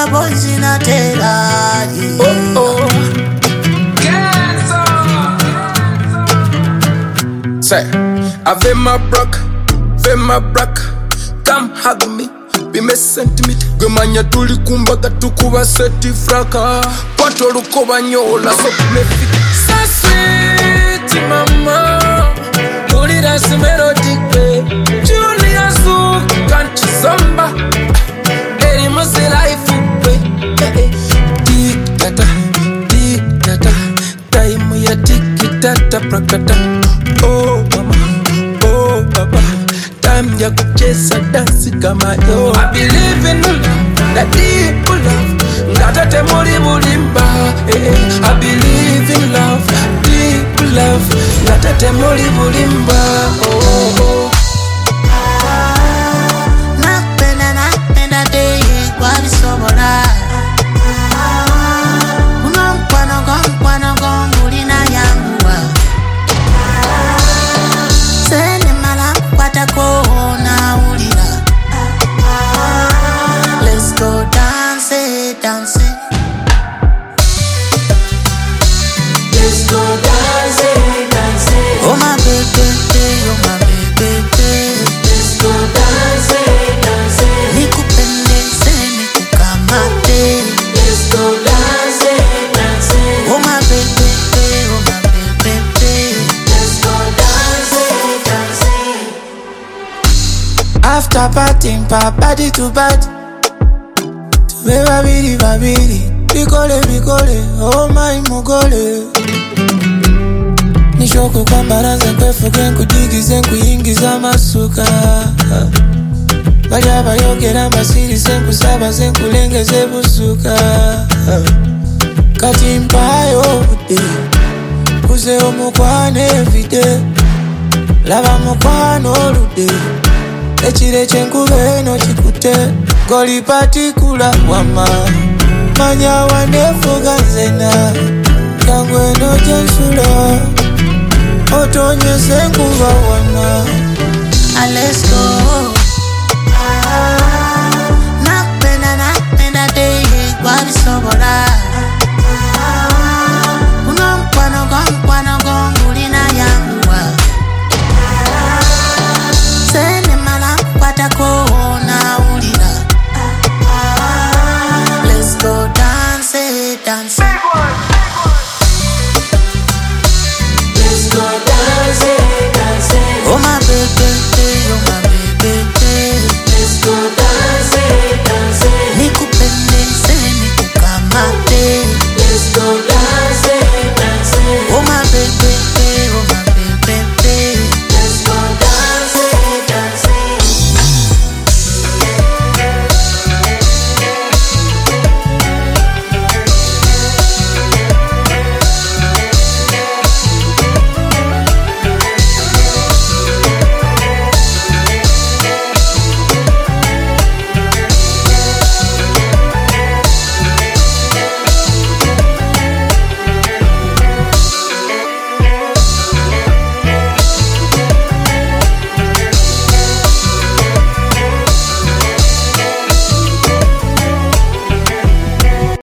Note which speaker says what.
Speaker 1: bonzi na tera.
Speaker 2: Say, ave my brock, come hug me, be me sentiment. Gwemanya tuli kumbaga tukuba seti fraka, pato lukoba nyola so me fit. So sweet mama, ulira si melodic babe. Julia Zoo, can't you samba? Eri must life babe. Tic tata, time ya tic tata prakata. Oh mama, oh papa, time ya kucheza dance kama yo. I believe in love, that deep love, ngata temuri mulimba. I believe in love, deep love, ngata temuri mulimba. Oh.
Speaker 1: Nakpenda day kwa bisobora. Unamkwana gonguli na yangwa. Sene mala kwatako na ulira. Let's go dance.
Speaker 3: Let's go dance.
Speaker 1: Oh my baby.
Speaker 3: Let's go dance.
Speaker 1: Nikupendeze, nikukamate.
Speaker 3: Let's go dance.
Speaker 1: Oh my baby.
Speaker 3: Let's go dance.
Speaker 4: After partying, body to body. Tuwe babiri, bikole, oh my mugole. Nishoko kwa mbaraza kwefuge nkudigize nkuyingiza amasuka. Bajya bayogera amasiri senkusaba senkulengeze busuka. Kati mpayo bude, kuze omukwane everyday. Laba mukwano olude, ekire kyenkube eno kikute. Goli patikula wama, manya wanefuga nzena. Yangu eno jensula, otonye senkuba wana.
Speaker 1: Let's go.